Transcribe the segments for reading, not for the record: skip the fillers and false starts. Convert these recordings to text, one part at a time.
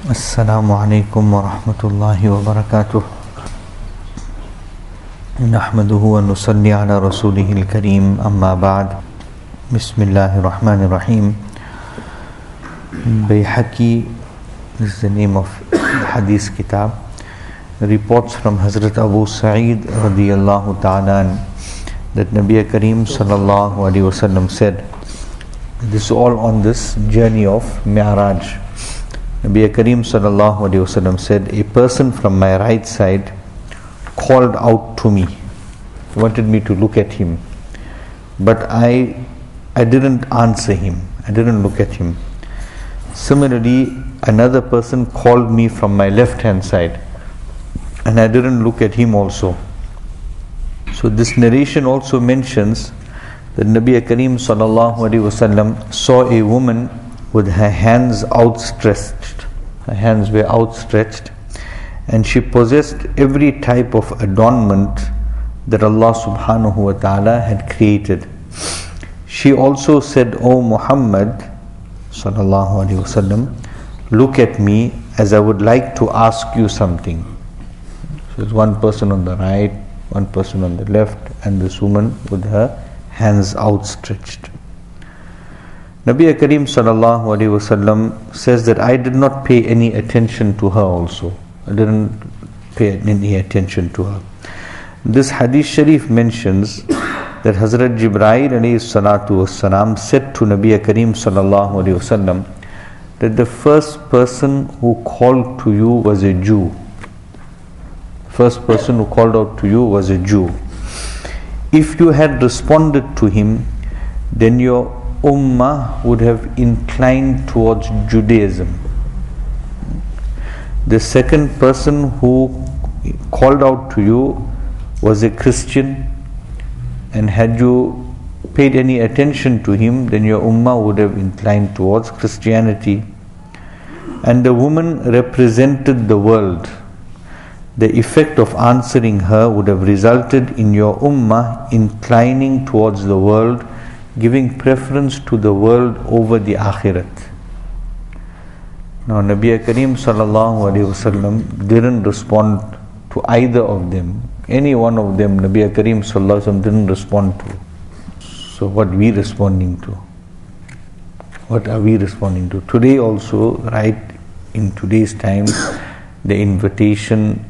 السلام عليكم ورحمة الله وبركاته. نحمده ونصلي على رسوله الكريم. أما بعد. بسم الله الرحمن الرحيم. Bayhaqi is the name of the Hadith Kitab. Reports from Hazrat Abu Sa'id radiyallahu ta'ala that Nabi Kareem sallallahu alayhi wasallam said, this is all on this journey of Mi'raj. Nabi Kareem sallallahu alayhi wasallam said, a person from my right side called out to me. He wanted me to look at him, but I didn't answer him. I didn't look at him. Similarly, another person called me from my left hand side, and I didn't look at him also. So this narration also mentions that Nabi Kareem sallallahu alayhi wasallam saw a woman with her hands outstretched. Her hands were outstretched, and she possessed every type of adornment that Allah subhanahu wa ta'ala had created. She also said, O Muhammad sallallahu alayhi wasallam, look at me as I would like to ask you something. So there's one person on the right, one person on the left, and this woman with her hands outstretched. Nabi Kareem sallallahu alayhi wasallam says that I did not pay any attention to her also. I didn't pay any attention to her. This hadith sharif mentions that Hazrat Jibreel alayhi salatu wassalam said to Nabi Kareem sallallahu alayhi wasallam that the first person who called to you was a Jew. First person who called out to you was a Jew. If you had responded to him, then your Ummah would have inclined towards Judaism. The second person who called out to you was a Christian, and had you paid any attention to him, then your Ummah would have inclined towards Christianity. And the woman represented the world. The effect of answering her would have resulted in your Ummah inclining towards the world, giving preference to the world over the Akhirat. Now Nabi Kareem sallallahu alayhi wasallam didn't respond to either of them. Any one of them Nabi Kareem sallallahu alayhi wasallam didn't respond to. So what are we responding to? What are we responding to? Today also, right in today's time, the invitation.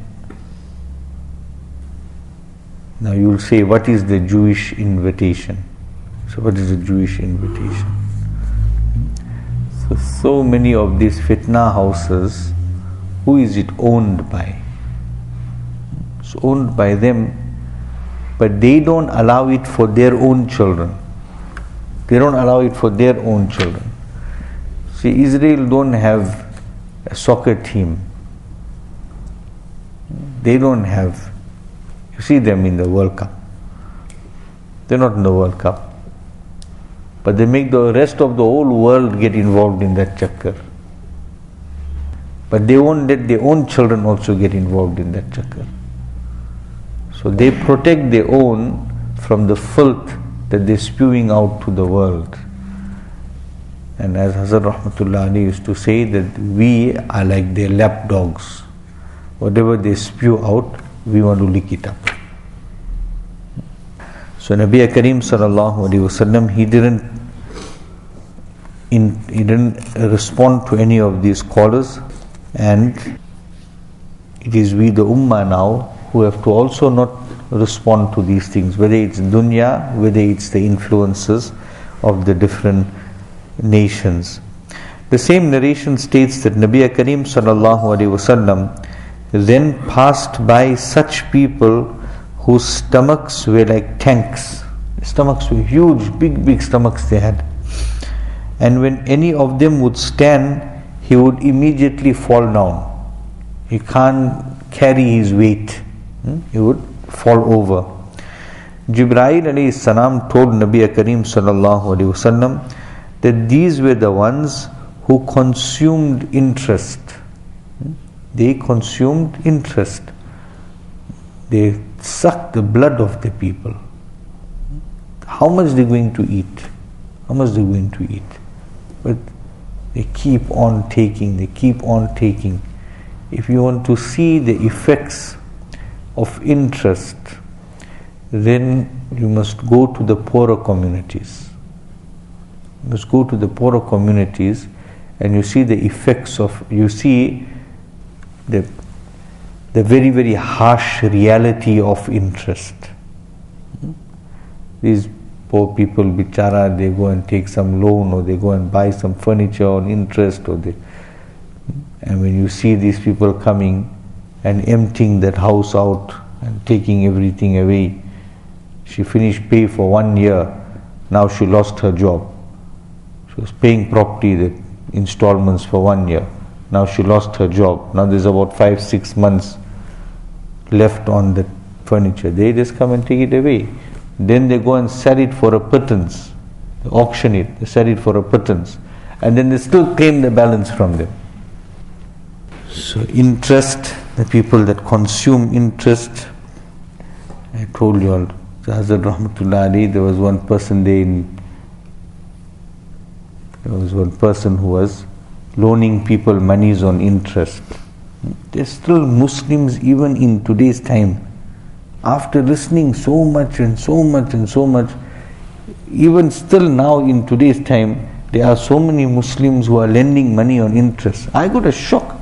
Now you will say, what is the Jewish invitation? So what is the Jewish invitation? So many of these fitna houses, who is it owned by? It's owned by them, but they don't allow it for their own children. They don't allow it for their own children. See, Israel don't have a soccer team. They don't have. You see them in the World Cup. They're not in the World Cup. But they make the rest of the whole world get involved in that chakkar. But they won't let their own children also get involved in that chakkar. So they protect their own from the filth that they're spewing out to the world. And as Hazrat Rahmatullah Ali used to say, that we are like their lap dogs. Whatever they spew out, we want to lick it up. So Nabi Kareem sallallahu alayhi wasallam, he didn't respond to any of these callers, and it is we the Ummah now who have to also not respond to these things, whether it's dunya, whether it's the influences of the different nations. The same narration states that Nabi Kareem sallallahu alayhi wasallam then passed by such people whose stomachs were like tanks. Stomachs were huge, big stomachs they had. And when any of them would stand, he would immediately fall down. He can't carry his weight. He would fall over. Jibreel alayhi salam told Nabi Kareem sallallahu alayhi wasallam that these were the ones who consumed interest. They consumed interest. They sucked the blood of the people. How much they're going to eat? How much they're going to eat? But They keep on taking, they keep on taking. If you want to see the effects of interest, then you must go to the poorer communities. You must go to the poorer communities and you see the effects of, you see the very, very harsh reality of interest. These poor people, bichara, they go and take some loan or they go and buy some furniture on interest, and when you see these people coming and emptying that house out and taking everything away, she finished pay for 1 year, now she lost her job. She was paying property, the installments for 1 year, now she lost her job. Now there's about 5-6 months left on the furniture. They just come and take it away. Then they go and sell it for a pittance. They auction it, they sell it for a pittance, and then they still claim the balance from them. So interest, the people that consume interest, I told you all, Hazrat Rahmatullah Ali, there was one person who was loaning people monies on interest. There's still Muslims even in today's time. After listening so much and so much and so much, even still now in today's time, there are so many Muslims who are lending money on interest. I got a shock.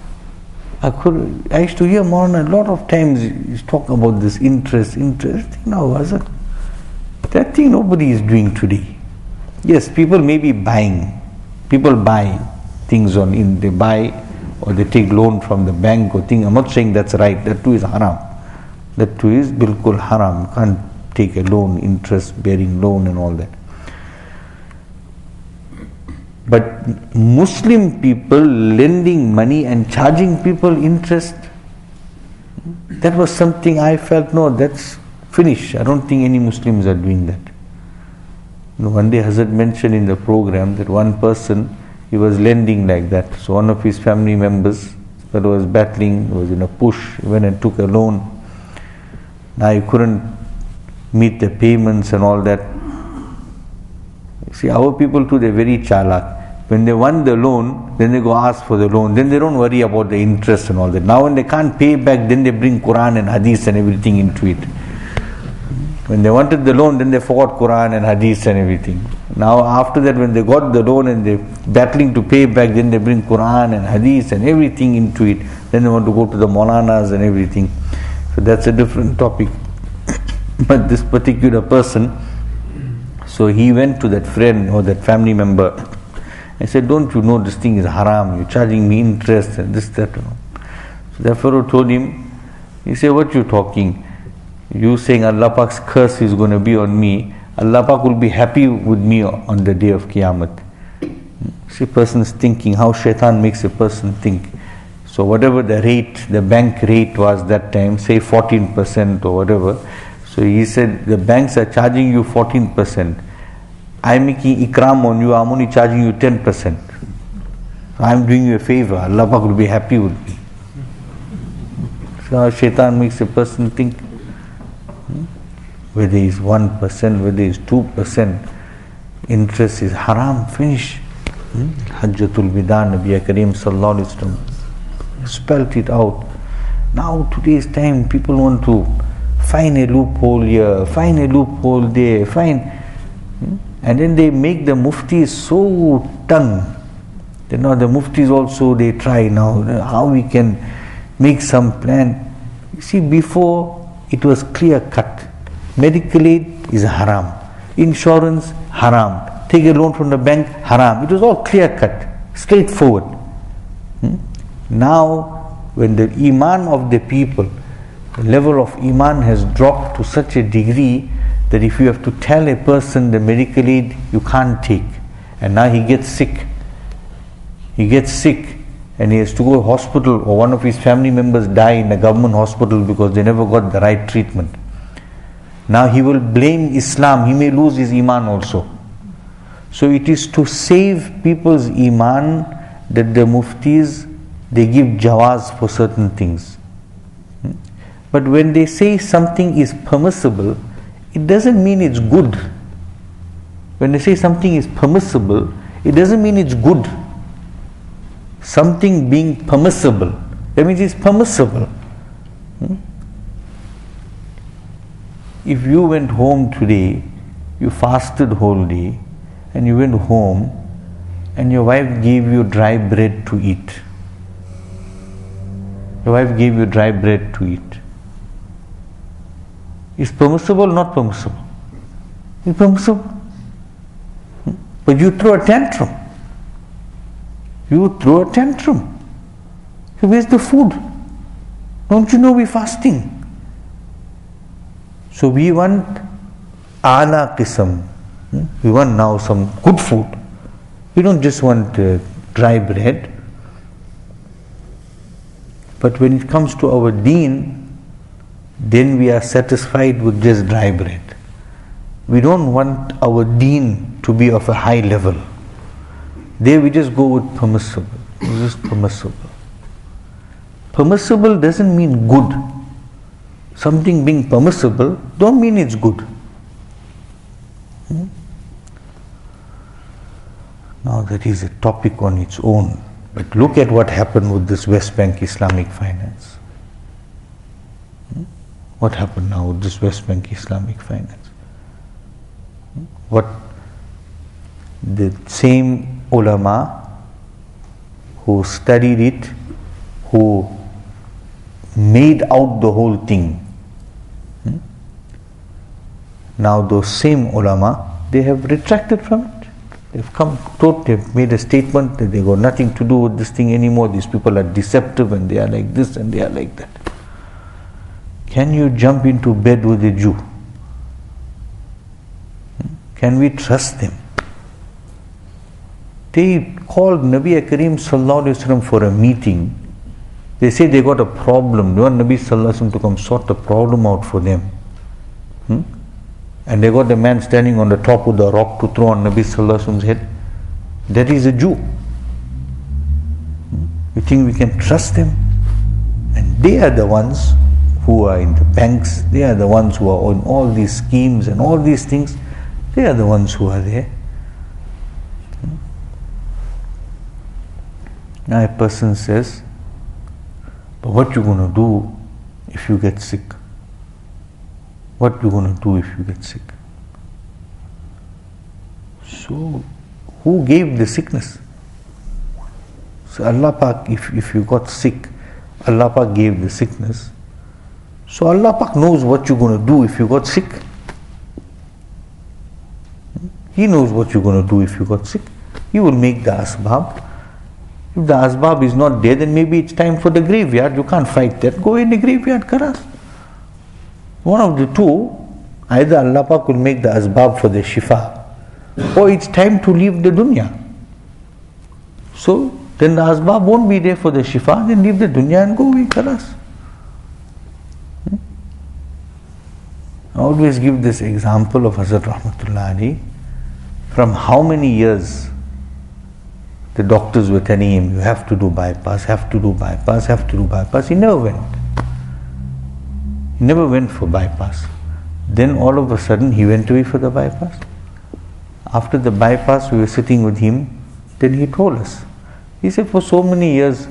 I used to hear Maulana a lot of times talk about this interest. Now, that thing nobody is doing today. Yes, people may be buying. People buy things they buy or they take loan from the bank or thing. I'm not saying that's right. That too is haram. That too is bilkul haram. You can't take a loan, interest bearing loan and all that. But Muslim people lending money and charging people interest, that was something I felt, no, that's finished. I don't think any Muslims are doing that. One day Hazrat mentioned in the program that one person, he was lending like that. So one of his family members that was battling, was in a push, went and took a loan. Now he couldn't meet the payments and all that. See, our people too, they're very chalak. When they want the loan, then they go ask for the loan. Then they don't worry about the interest and all that. Now when they can't pay back, then they bring Quran and Hadith and everything into it. When they wanted the loan, then they forgot Quran and Hadith and everything. Now after that, when they got the loan and they're battling to pay back, then they bring Quran and Hadith and everything into it. Then they want to go to the Maulanas and everything. So that's a different topic. But this particular person, so he went to that friend or that family member and said, don't you know this thing is haram, you're charging me interest and this, that. So the fellow told him, he said, what you talking? You saying Allah Pak's curse is going to be on me, Allah Pak will be happy with me on the day of Qiyamah. See, person's thinking, how shaitan makes a person think. So whatever the rate, the bank rate was that time, say 14% or whatever. So he said, the banks are charging you 14%. I'm making ikram on you, I'm only charging you 10%. So I'm doing you a favor, Allah Pak will be happy with me. So how shaitan makes a person think. Whether it's 1%, whether it's 2%, interest is haram, finish. Hajjatul Wida, Nabi Kareem Sallallahu Alaihi Wasallam spelt it out. Now today's time, people want to find a loophole here, find a loophole there, and then they make the muftis so tongue. Then now the muftis also, they try now how we can make some plan. You see, before it was clear cut. Medical aid is haram. Insurance, haram. Take a loan from the bank, haram. It was all clear cut, straightforward. Now, when the iman of the people, the level of iman has dropped to such a degree that if you have to tell a person the medical aid you can't take, and now he gets sick and he has to go to hospital, or one of his family members die in a government hospital because they never got the right treatment. Now he will blame Islam, he may lose his iman also. So it is to save people's iman that the muftis, they give jawaz for certain things. But when they say something is permissible, it doesn't mean it's good. When they say something is permissible, it doesn't mean it's good. something being permissible. That means it's permissible. If you went home today, you fasted whole day, and you went home, and your wife gave you dry bread to eat. Your wife gave you dry bread to eat. Is permissible or not permissible? It's permissible. But you throw a tantrum. You throw a tantrum. So where's the food? Don't you know we're fasting? So we want ala qisam. We want now some good food. We don't just want dry bread. But when it comes to our deen, then we are satisfied with just dry bread. We don't want our deen to be of a high level. There we just go with permissible. It's just permissible. Permissible doesn't mean good. Something being permissible don't mean it's good. Now that is a topic on its own. But look at what happened with this West Bank Islamic Finance. What happened now with this West Bank Islamic Finance? What the same ulama who studied it, who made out the whole thing. Now those same ulama, they have retracted from it. They've made a statement that they got nothing to do with this thing anymore. These people are deceptive and they are like this and they are like that. Can you jump into bed with a Jew? Can we trust them? They called Nabi Kareem Sallallahu Alaihi Wasallam for a meeting. They say they got a problem. They want Nabi Sallallahu Alaihi Wasallam to come sort the problem out for them. And they got the man standing on the top of the rock to throw on Nabi Sallallahu Alaihi Wasallam's head. That is a Jew. You think we can trust them? And they are the ones who are in the banks. They are the ones who are on all these schemes and all these things. They are the ones who are there. Now a person says, but what you going to do if you get sick? What you going to do if you get sick? So, who gave the sickness? So Allah Pak, if you got sick, Allah Pak gave the sickness. So Allah Pak knows what you're going to do if you got sick. He knows what you're going to do if you got sick. He will make the asbab. If the asbab is not there, then maybe it's time for the graveyard. You can't fight that. Go in the graveyard, Karas. One of the two, either Allah Pak will make the asbab for the shifa, or it's time to leave the dunya. So then the asbab won't be there for the shifa, then leave the dunya and go away, Karas. I always give this example of Hazrat Rahmatullah Ali. From how many years the doctors were telling him, you have to do bypass, have to do bypass, have to do bypass. He never went. He never went for bypass. Then all of a sudden he went away for the bypass. After the bypass we were sitting with him, then he told us. He said, for so many years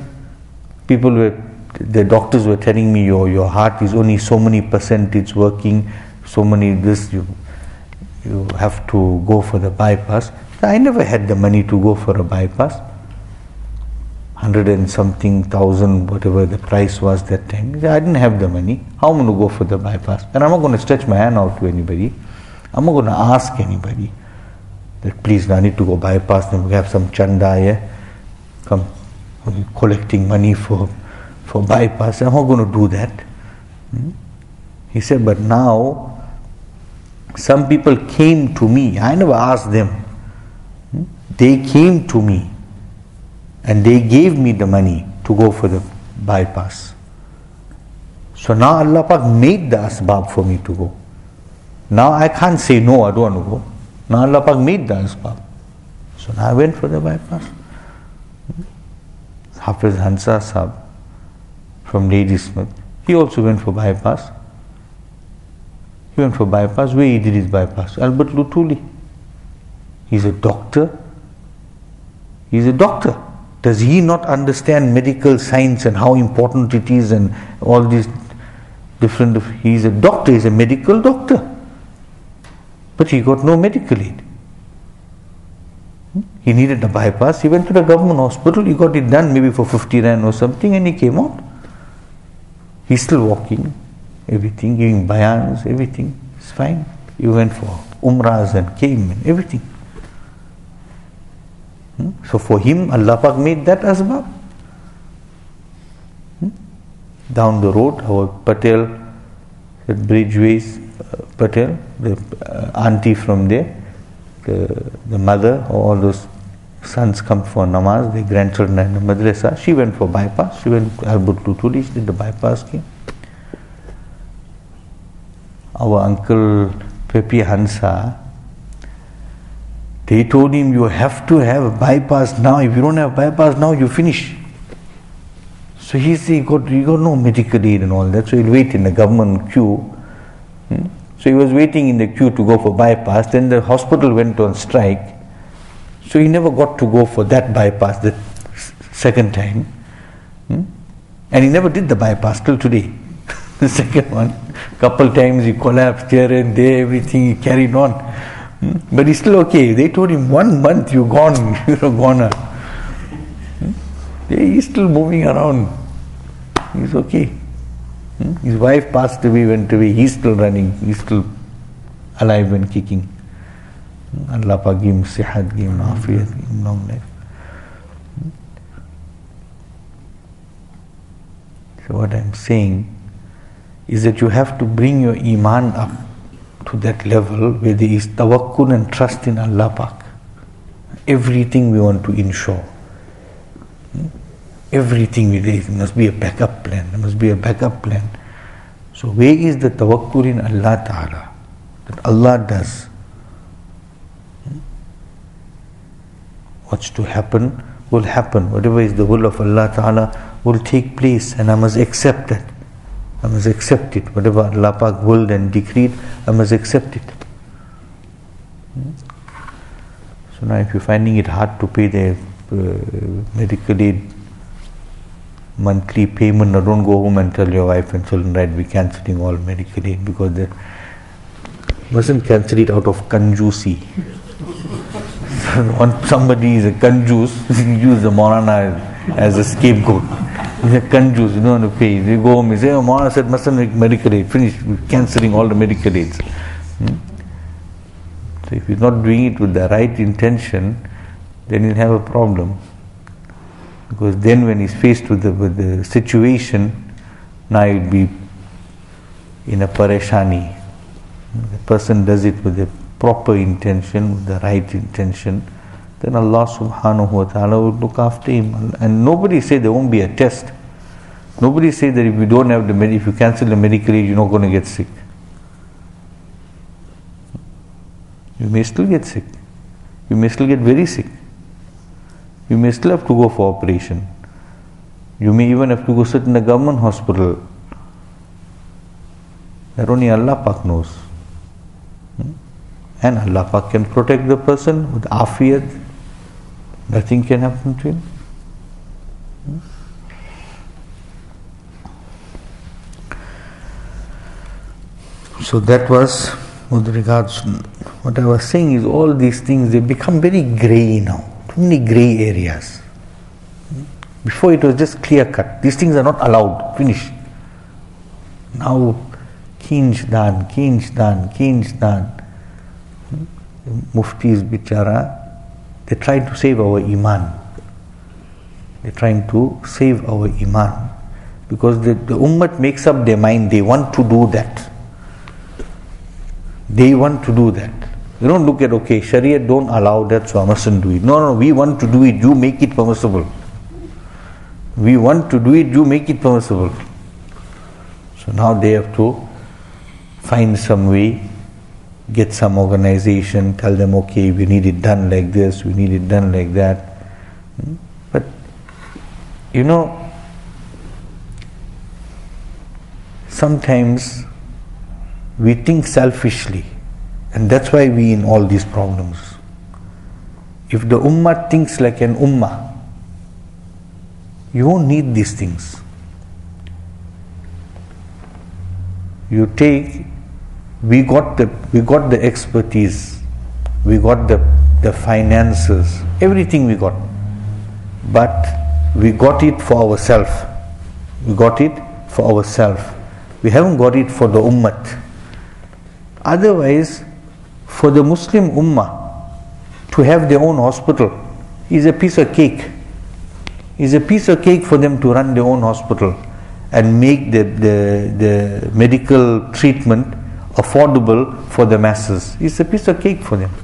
the doctors were telling me your heart is only so many percent it's working, so many this, you have to go for the bypass. I never had the money to go for a bypass. 100 and something thousand, whatever the price was that time. I didn't have the money. How am I going to go for the bypass? And I'm not going to stretch my hand out to anybody. I'm not going to ask anybody that please, I need to go bypass. Then we have some chanda here. Come collecting money for bypass. I'm not going to do that. He said, but now some people came to me. I never asked them. They came to me and they gave me the money to go for the bypass. So now Allah Pak made the asbab for me to go. Now I can't say no, I don't want to go. Now Allah Pak made the asbab. So now I went for the bypass. Hafiz Hansa Sahab from Ladysmith, he also went for bypass. He went for bypass. Where he did his bypass? Albert Lutuli. He's a doctor. He's a doctor. Does he not understand medical science and how important it is and all these different... He's a doctor, he's a medical doctor. But he got no medical aid. He needed a bypass. He went to the government hospital. He got it done maybe for 50 rand or something, and he came out. He's still walking, everything, giving bayans, everything. It's fine. He went for umrahs and came and everything. So for him, Allah Pak made that asbab. Down the road, our Patel, Bridgeways Patel, the auntie from there, the mother, all those sons come for namaz, the grandchildren in the madrasa. She went for bypass. She went to Albert Lutuli, she did the bypass scheme. Our uncle Pepi Hansa, they told him, you have to have a bypass now. If you don't have bypass now, you finish. So he got no medical aid and all that. So he'll wait in the government queue. So he was waiting in the queue to go for bypass. Then the hospital went on strike. So he never got to go for that bypass the second time. And he never did the bypass till today. The second one. Couple times he collapsed here and there, everything, he carried on. But he's still okay. They told him, 1 month you're gone, you're gone. He's still moving around. He's okay. His wife passed away, went away. He's still running. He's still alive and kicking. Allah Pak give him sihat, give him afiyat, give him long life. So what I'm saying is that you have to bring your iman up to that level where there is tawakkul and trust in Allah Pak. Everything we want to ensure. Everything there must be a backup plan. There must be a backup plan. So where is the tawakkul in Allah Ta'ala? That Allah does. What's to happen will happen. Whatever is the will of Allah Ta'ala will take place, and I must accept it. I must accept it. Whatever Allah Pak willed and decreed, I must accept it. So now if you're finding it hard to pay the medical aid monthly payment, now don't go home and tell your wife and children, right, we're cancelling all medical aid, because they mustn't cancel it out of kanjusi. Once somebody is a kanjus, use the Maulana as a scapegoat. He's a kanjus, you don't want to pay. They go home and say, oh, Maulana said mustn't make medical aid, finish, we're cancelling all the medical aids. So if he's not doing it with the right intention, then he'll have a problem. Because then when he's faced with the situation, now he'll be in a pareshani. The person does it with the proper intention, with the right intention, then Allah subhanahu wa ta'ala will look after him. And nobody say there won't be a test. Nobody say that if you don't have if you cancel the medical aid, you're not going to get sick. You may still get sick. You may still get very sick. You may still have to go for operation. You may even have to go sit in a government hospital. That only Allah Pak knows. And Allah Pak can protect the person with afiyat. Nothing can happen to him. So that was with regards to what I was saying is all these things, they become very grey now. Too many grey areas. Before it was just clear cut. These things are not allowed. Finish. Now, kinch dan. Muftis bichara, they're trying to save our iman. They're trying to save our iman. Because the ummah makes up their mind, they want to do that. They want to do that. They don't look at, okay, Sharia don't allow that, so I mustn't do it. No, we want to do it, you make it permissible. We want to do it, you make it permissible. So now they have to find some way, get some organization, tell them, okay, we need it done like this, we need it done like that. But, sometimes we think selfishly, and that's why we in all these problems. If the ummah thinks like an ummah, You won't need these things. You take, we got the expertise, we got the finances, everything we got. But we got it for ourselves. We got it for ourselves. We haven't got it for the ummah. Otherwise, for the Muslim ummah to have their own hospital is a piece of cake. Is a piece of cake for them to run their own hospital and make the medical treatment affordable for the masses. It's a piece of cake for them.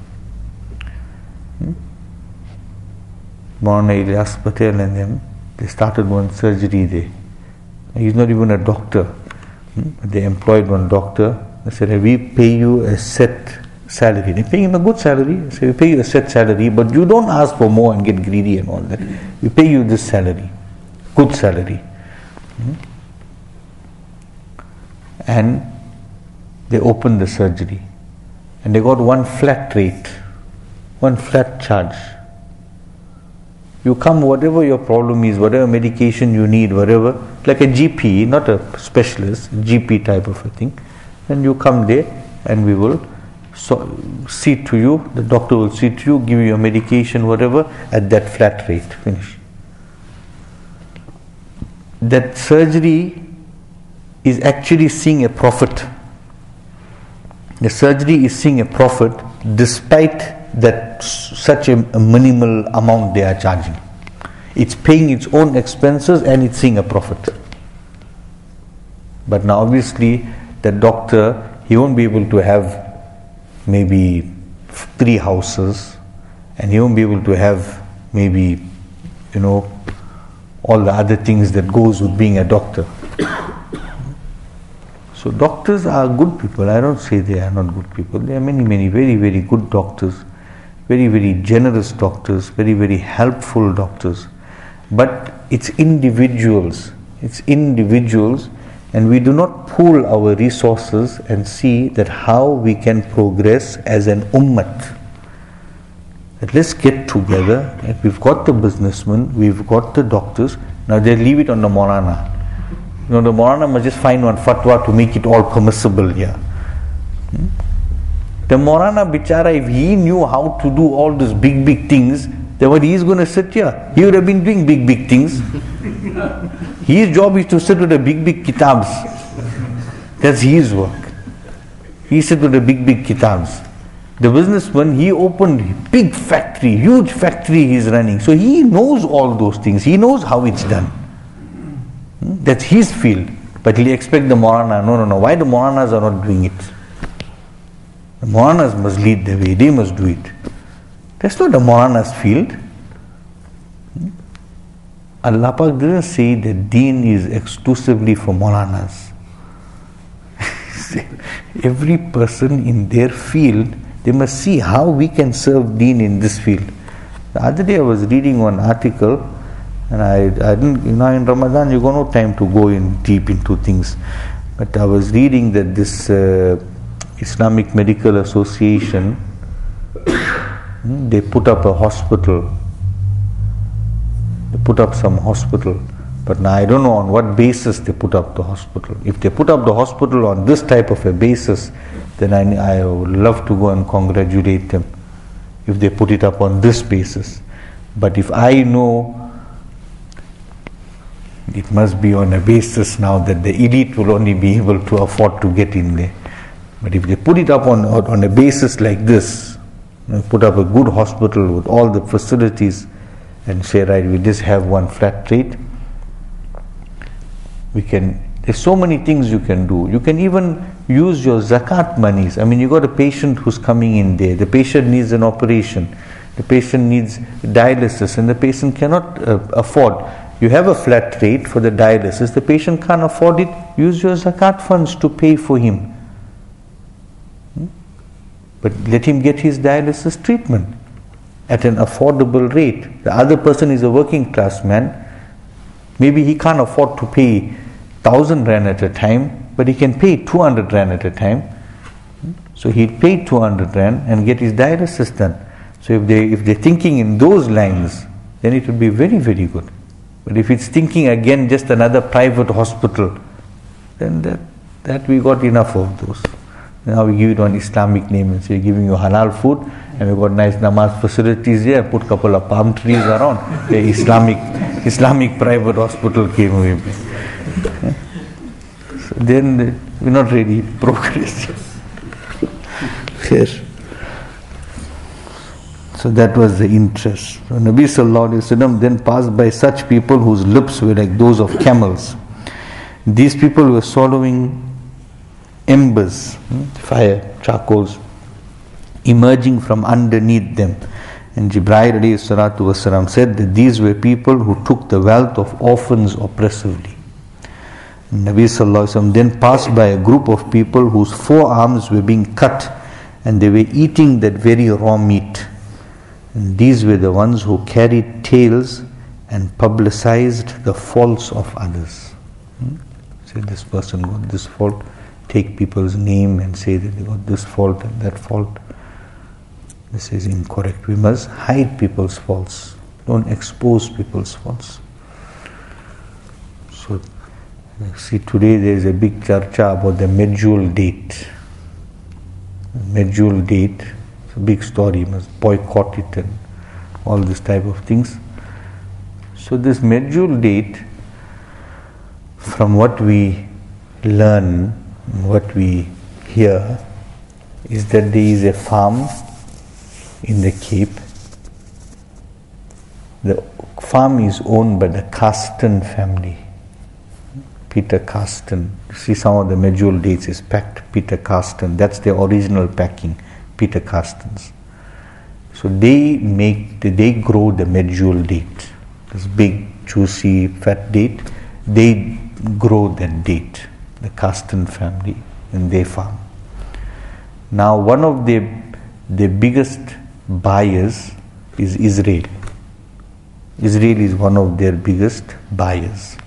Maulana Ilyas Patel and them, they started one surgery there. He's not even a doctor. They employed one doctor. They said, we pay you a set salary. They pay him a good salary. They say, we pay you a set salary, but you don't ask for more and get greedy and all that. We pay you this salary, good salary. And they opened the surgery. And they got one flat rate, one flat charge. You come, whatever your problem is, whatever medication you need, whatever, like a GP, not a specialist, GP type of a thing. Then you come there and we will see to you, the doctor will see to you, give you your medication, whatever, at that flat rate. Finish. That surgery is actually seeing a profit. The surgery is seeing a profit despite that such a minimal amount they are charging. It's paying its own expenses and it's seeing a profit. But now obviously the doctor, he won't be able to have maybe 3 houses, and he won't be able to have maybe, all the other things that goes with being a doctor. So doctors are good people. I don't say they are not good people. There are many, many very, very good doctors, very, very generous doctors, very, very helpful doctors. But it's individuals. It's individuals, and we do not pool our resources and see that how we can progress as an ummah. That let's get together. We've got the businessmen, we've got the doctors. Now they leave it on the Maulana. The Maulana must just find one fatwa to make it all permissible here. The Maulana bichara, if he knew how to do all these big things, then what he is going to sit here? He would have been doing big things. His job is to sit with the big kitabs. That's his work. He sit with the big kitabs. The businessman, he opened big factory, huge factory he's running. So he knows all those things. He knows how it's done. That's his field. But he'll expect the Maulana. No. Why the Maulanas are not doing it? The Maulanas must lead the way. They must do it. That's not the Maulana's field. Allah Pak didn't say that Deen is exclusively for Maulanas. Every person in their field, they must see how we can serve Deen in this field. The other day I was reading one article, and I didn't, in Ramadan you got no time to go in deep into things. But I was reading that this Islamic Medical Association, they put up a hospital. They put up some hospital. But now I don't know on what basis they put up the hospital. If they put up the hospital on this type of a basis, then I would love to go and congratulate them if they put it up on this basis. But if I know it must be on a basis now that the elite will only be able to afford to get in there. But if they put it up on a basis like this, put up a good hospital with all the facilities and say, right, we just have one flat rate, there's so many things you can do. You can even use your zakat monies. I mean, you got a patient who's coming in there. The patient needs an operation. The patient needs dialysis, and the patient cannot afford. You have a flat rate for the dialysis. The patient can't afford it. Use your zakat funds to pay for him. But let him get his dialysis treatment at an affordable rate. The other person is a working class man. Maybe he can't afford to pay 1,000 Rand at a time, but he can pay 200 Rand at a time. So he'd pay 200 Rand and get his dialysis done. So if they're thinking in those lines, then it would be very, very good. But if it's thinking again just another private hospital, then that we got enough of those. Now we give it one Islamic name and say, giving you halal food, and we've got nice namaz facilities here, put a couple of palm trees around. The Islamic private hospital came away. So then we're not really progressive. Yes. So that was the interest. So Nabi Sallallahu Alaihi Wasallam then passed by such people whose lips were like those of camels. These people were swallowing embers, fire, charcoals, emerging from underneath them. And Jibreel alayhi salatu wasalam said that these were people who took the wealth of orphans oppressively. And Nabi Sallallahu Alaihi Wasallam then passed by a group of people whose forearms were being cut and they were eating that very raw meat. And these were the ones who carried tales and publicized the faults of others. Say this person got this fault, take people's name and say that they got this fault and that fault. This is incorrect. We must hide people's faults. Don't expose people's faults. So, see, today there is a big charcha about the medjool date. Medjool date, it's a big story. You must boycott it and all this type of things. So this medjool date, from what we learn, what we hear, is that there is a farm in the Cape. The farm is owned by the Carsten family. Peter Carsten. You see, some of the medjool dates is packed Peter Carsten. That's the original packing, Peter Carstens. So they grow the medjool date. This big, juicy, fat date. They grow that date, the Carsten family, in their farm. Now, one of the biggest buyers is Israel. Israel is one of their biggest buyers.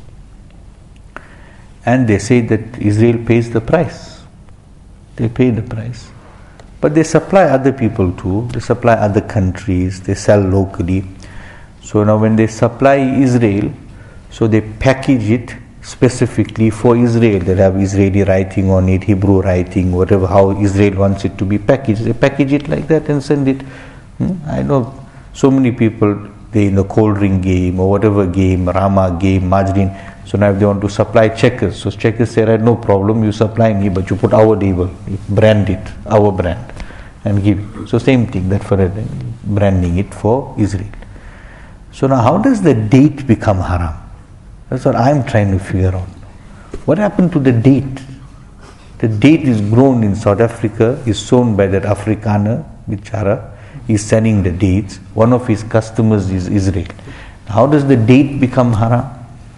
And they say that Israel pays the price. They pay the price. But they supply other people too. They supply other countries. They sell locally. So now when they supply Israel, so they package it specifically for Israel. They have Israeli writing on it, Hebrew writing, whatever, how Israel wants it to be packaged. They package it like that and send it. I know so many people, they in the cold drink game or whatever game, Rama game, Majrin. So now if they want to supply Checkers, so Checkers say, right, no problem, you supply me, but you put our label, you brand it, our brand, and give it. So same thing, that for branding it for Israel. So now how does the date become haram? That's what I'm trying to figure out. What happened to the date? The date is grown in South Africa, is sown by that Afrikaner, Bichara. He's selling the dates. One of his customers is Israel. How does the date become haram?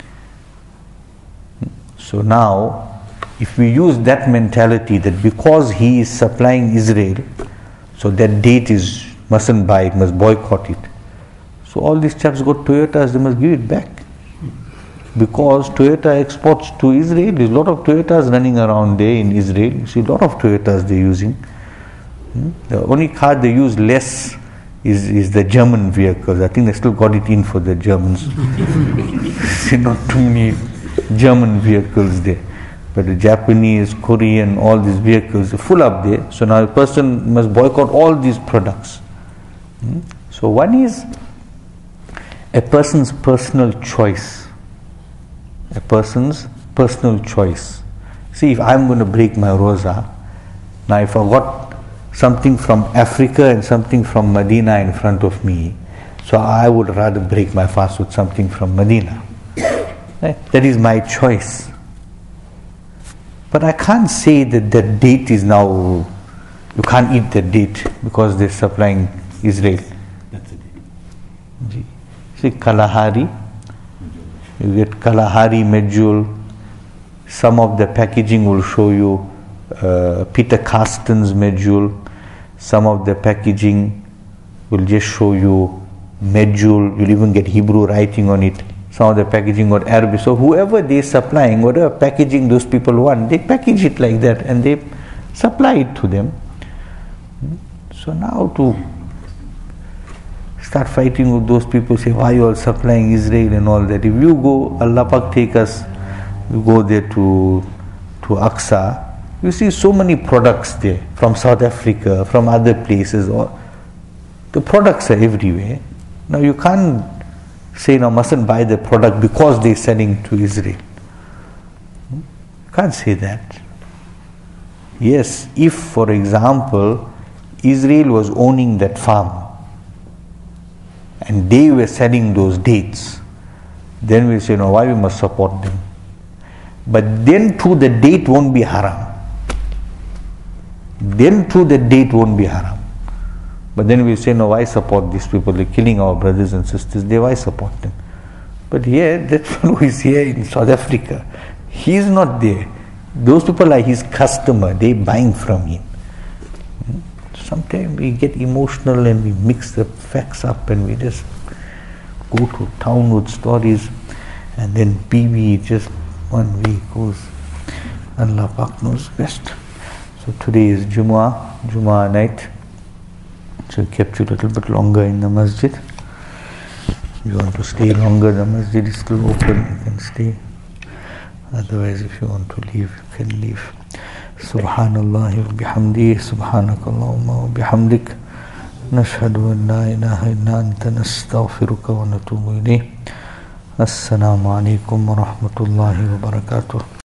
So now, if we use that mentality that because he is supplying Israel, so that date mustn't buy it, must boycott it. So all these chaps got Toyotas, they must give it back. Because Toyota exports to Israel, there's a lot of Toyotas running around there in Israel. You see a lot of Toyotas they're using. The only car they use less is the German vehicles. I think they still got it in for the Germans. See, not too many German vehicles there. But the Japanese, Korean, all these vehicles are full up there. So now a person must boycott all these products. So one is a person's personal choice. A person's personal choice. See, if I'm going to break my roza, now if I got something from Africa and something from Medina in front of me, so I would rather break my fast with something from Medina. Right? That is my choice. But I can't say that the date is now, you can't eat the date because they're supplying Israel. That's a date. See, Kalahari, you get Kalahari medjool. Some of the packaging will show you Peter Carsten's medjool. Some of the packaging will just show you medjool. You'll even get Hebrew writing on it. Some of the packaging got Arabic. So whoever they're supplying, whatever packaging those people want, they package it like that and they supply it to them. So now to start fighting with those people, say, why you all supplying Israel and all that. If you go, Allah Pak take us, you go there to Aqsa, you see so many products there from South Africa, from other places. The products are everywhere. Now you can't say, now mustn't buy the product because they're selling to Israel. You can't say that. Yes, if for example Israel was owning that farm and they were selling those dates, then we say, no, why we must support them? But then too the date won't be haram. Then too the date won't be haram. But then we say, no, why support these people? They're killing our brothers and sisters. Why support them? But here, that fellow is here in South Africa. He is not there. Those people are his customer. They're buying from him. Sometimes we get emotional and we mix the facts up and we just go to town with stories, and then PB just 1 week goes. Allah Pak knows best. So today is Jumu'ah night. So we kept you a little bit longer in the masjid. If you want to stay longer, the masjid is still open, you can stay. Otherwise, if you want to leave, you can leave. Subhanallah wa bihamdi, subhanakallahumma wa bihamdik. Nashhadu an la ilaha illa anta nastaghfiruka wa natubu ilayh. Assalamu alaikum wa rahmatullahi wa barakatuh.